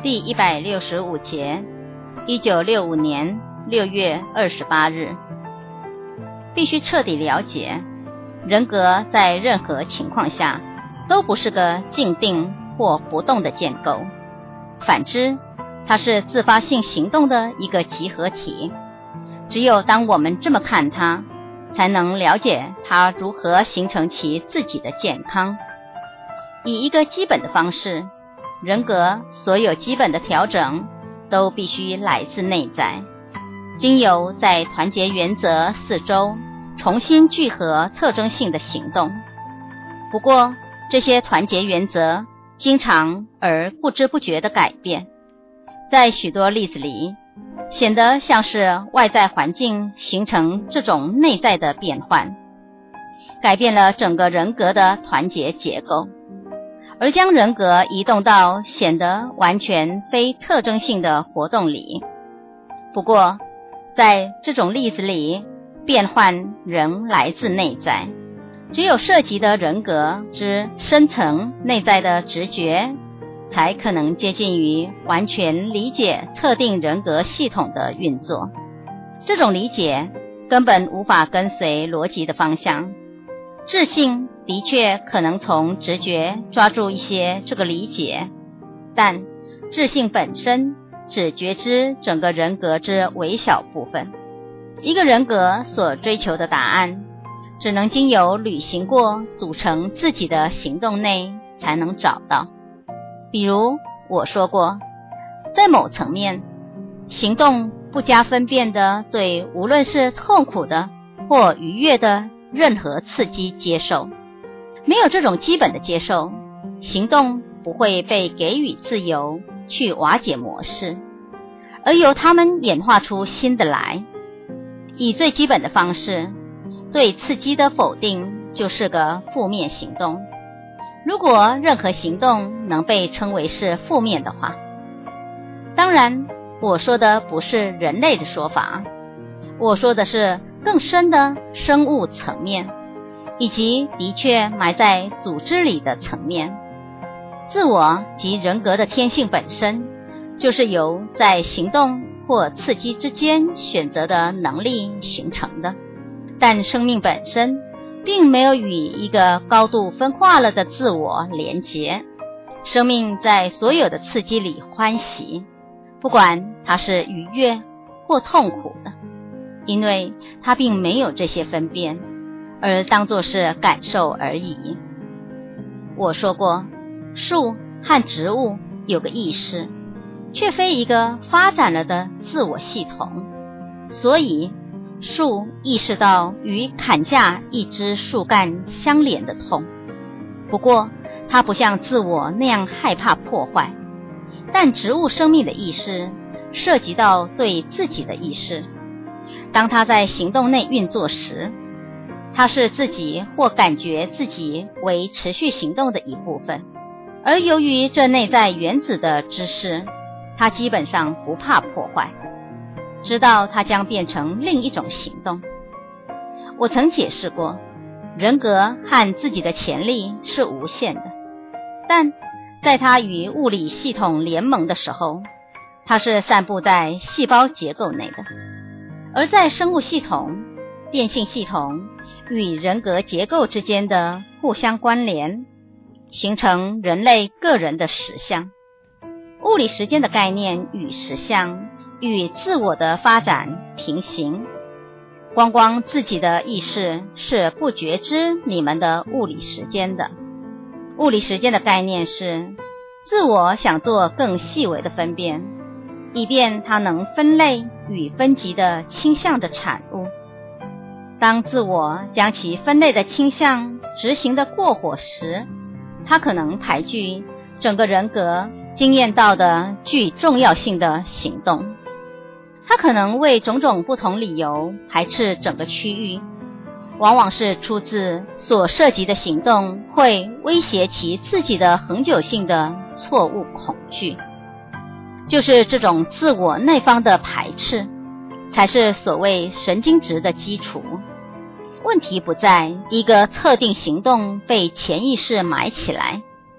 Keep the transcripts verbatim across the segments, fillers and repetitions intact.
第一百六十五节，一九六五年六月二十八日。必须彻底了解，人格在任何情况下都不是个静定或不动的建构，反之，它是自发性行动的一个集合体。只有当我们这么看它，才能了解它如何形成其自己的健康。以一个基本的方式，人格所有基本的调整都必须来自内在，经由在团结原则四周重新聚合特征性的行动。不过，这些团结原则经常而不知不觉地改变，在许多例子里，显得像是外在环境形成这种内在的变换，改变了整个人格的团结结构，而将人格移动到显得完全非特征性的活动里。不过，在这种例子里，变换仍来自内在，只有涉及的人格之深层内在的直觉，才可能接近于完全理解特定人格系统的运作。这种理解根本无法跟随逻辑的方向。智性的确可能从直觉抓住一些这个理解，但智性本身只觉知整个人格之微小部分。一个人格所追求的答案，只能经由履行过组成自己的行动内才能找到。比如我说过，在某层面，行动不加分辨地对无论是痛苦的或愉悦的任何刺激接受。没有这种基本的接受，行动不会被给予自由去瓦解模式，而由它们演化出新的来。以最基本的方式，对刺激的否定就是个负面行动。如果任何行动能被称为是负面的话，当然我说的不是人类的说法，我说的是更深的生物层面，以及的确埋在组织里的层面。自我及人格的天性本身，就是由在行动或刺激之间选择的能力形成的。但生命本身并没有与一个高度分化了的自我连结。生命在所有的刺激里欢喜，不管它是愉悦或痛苦的，因为它并没有这些分辨，而当作是感受而已。我说过，树和植物有个意识，却非一个发展了的自我系统，所以树意识到与砍下一枝树干相连的痛。不过它不像自我那样害怕破坏，但植物生命的意识涉及到对自己的意识。当它在行动内运作时，它是自己或感觉自己为持续行动的一部分，而由于这内在原子的知识，它基本上不怕破坏，知道它将变成另一种行动。我曾解释过，人格和自己的潜力是无限的，但在它与物理系统联盟的时候，它是散布在细胞结构内的。而在生物系统、电信系统与人格结构之间的互相关联，形成人类个人的实相。物理时间的概念与实相与自我的发展平行，光光自己的意识是不觉知你们的物理时间的。物理时间的概念是自我想做更细微的分辨，以便它能分类与分级的倾向的产物。当自我将其分类的倾向执行的过火时，它可能排拒整个人格经验到的具重要性的行动。它可能为种种不同理由排斥整个区域，往往是出自所涉及的行动会威胁其自己的恒久性的错误恐惧。就是这种自我内方的排斥，才是所谓神经质的基础。问题不在一个特定行动被潜意识埋起来，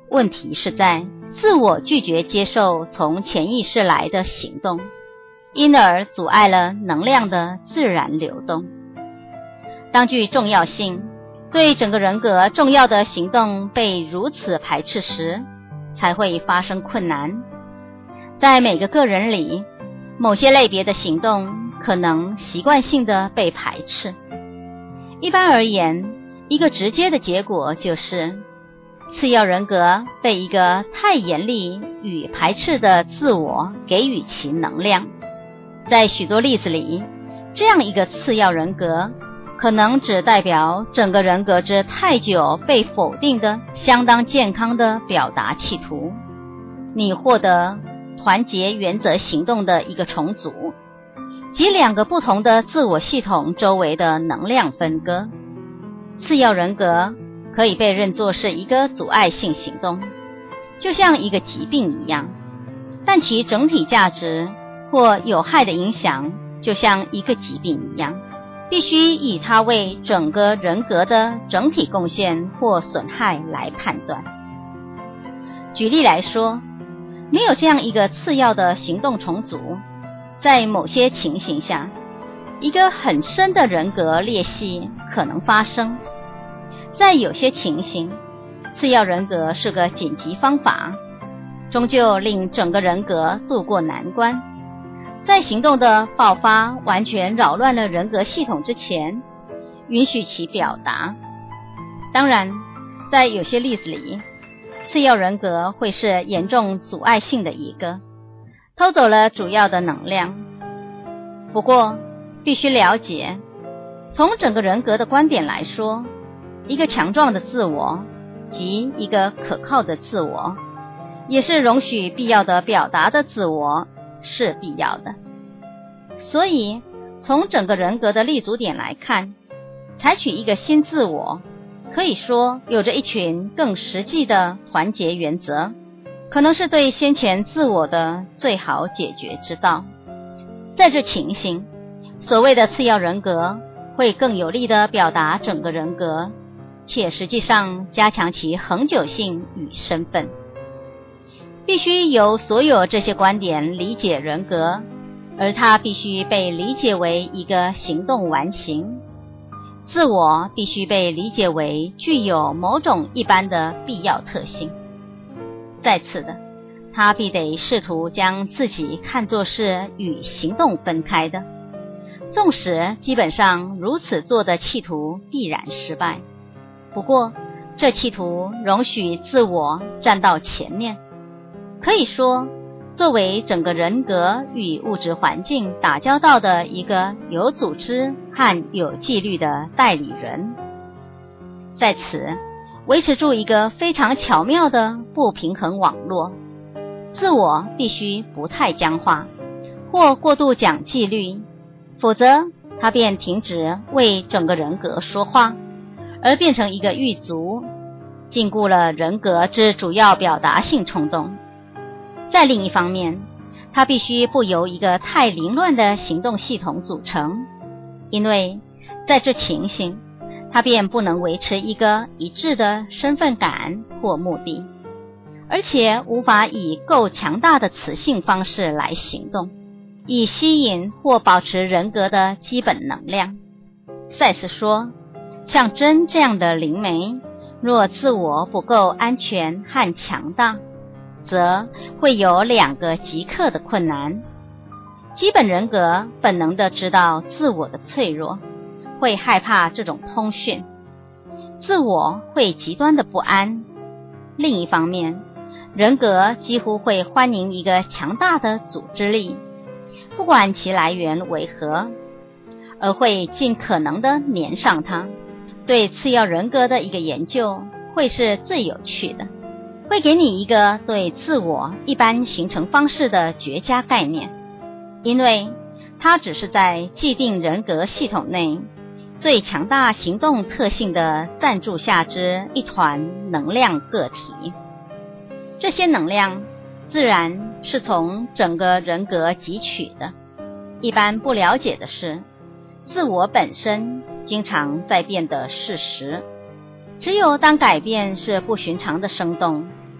问题是在自我拒绝接受从潜意识来的行动，因而阻碍了能量的自然流动。当具重要性，对整个人格重要的行动被如此排斥时，才会发生困难。在每个个人里，某些类别的行动可能习惯性的被排斥。一般而言，一个直接的结果就是次要人格被一个太严厉与排斥的自我给予其能量。在许多例子里，这样一个次要人格可能只代表整个人格之太久被否定的相当健康的表达企图，你获得团结原则行动的一个重组，即两个不同的自我系统周围的能量分割。次要人格可以被认作是一个阻碍性行动，就像一个疾病一样，但其整体价值或有害的影响就像一个疾病一样，必须以它为整个人格的整体贡献或损害来判断。举例来说，没有这样一个次要的行动重组，在某些情形下，一个很深的人格裂隙可能发生。在有些情形，次要人格是个紧急方法，终究令整个人格渡过难关。在行动的爆发完全扰乱了人格系统之前，允许其表达。当然，在有些例子里，次要人格会是严重阻碍性的一个，偷走了主要的能量。不过，必须了解，从整个人格的观点来说，一个强壮的自我及一个可靠的自我，也是容许必要的表达的自我，是必要的。所以，从整个人格的立足点来看，采取一个新自我，可以说有着一群更实际的团结原则，可能是对先前自我的最好解决之道。在这情形，所谓的次要人格会更有力地表达整个人格，且实际上加强其恒久性与身份。必须由所有这些观点理解人格，而它必须被理解为一个行动完形。自我必须被理解为具有某种一般的必要特性。再次的，他必得试图将自己看作是与行动分开的，纵使基本上如此做的企图必然失败。不过，这企图容许自我站到前面，可以说，作为整个人格与物质环境打交道的一个有组织和有纪律的代理人。在此，维持住一个非常巧妙的不平衡网络，自我必须不太僵化，或过度讲纪律，否则他便停止为整个人格说话，而变成一个狱卒，禁锢了人格之主要表达性冲动。在另一方面，它必须不由一个太凌乱的行动系统组成，因为在这情形，它便不能维持一个一致的身份感或目的，而且无法以够强大的磁性方式来行动，以吸引或保持人格的基本能量。赛斯说，像针这样的灵媒，若自我不够安全和强大，则会有两个即刻的困难。基本人格本能地知道自我的脆弱，会害怕这种通讯，自我会极端的不安。另一方面，人格几乎会欢迎一个强大的组织力，不管其来源为何，而会尽可能地粘上它。对次要人格的一个研究会是最有趣的，会给你一个对自我一般形成方式的绝佳概念，因为它只是在既定人格系统内最强大行动特性的赞助下之一团能量个体。这些能量自然是从整个人格汲取的。一般不了解的是，自我本身经常在变的事实。只有当改变是不寻常的生动，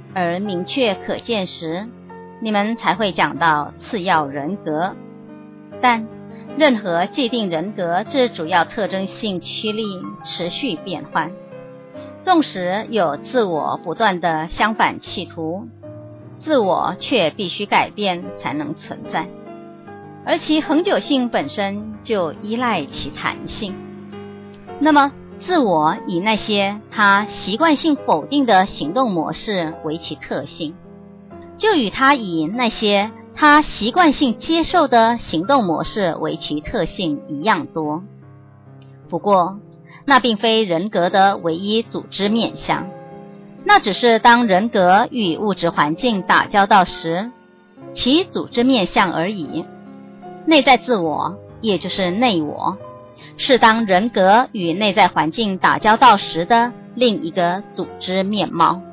而明确可见时，你们才会讲到次要人格。但任何既定人格之主要特征性驱力持续变换，纵使有自我不断的相反企图，自我却必须改变才能存在，而其恒久性本身就依赖其弹性。那么自我以那些他习惯性否定的行动模式为其特性，就与他以那些他习惯性接受的行动模式为其特性一样多。不过那并非人格的唯一组织面向，那只是当人格与物质环境打交道时其组织面向而已。内在自我，也就是内我，是当人格与内在环境打交道时的另一个组织面貌。